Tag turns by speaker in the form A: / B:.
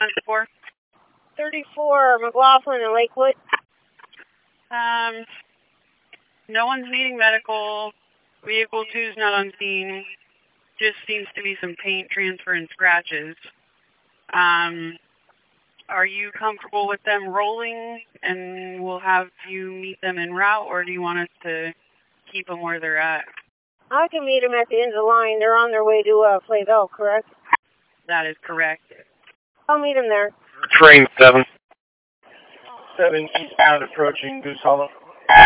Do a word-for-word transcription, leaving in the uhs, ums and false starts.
A: for?
B: thirty-four McLaughlin in Lakewood.
A: Um, no one's needing medical. Vehicle two's not on scene. Just seems to be some paint transfer and scratches. Um, are you comfortable with them rolling and we'll have you meet them en route, or do you want us to keep them where they're at?
B: I can meet them at the end of the line. They're on their way to uh, Flayville, correct?
A: That is correct.
B: I'll meet them there.
C: Train seven.
D: seven eastbound approaching Goose Hollow.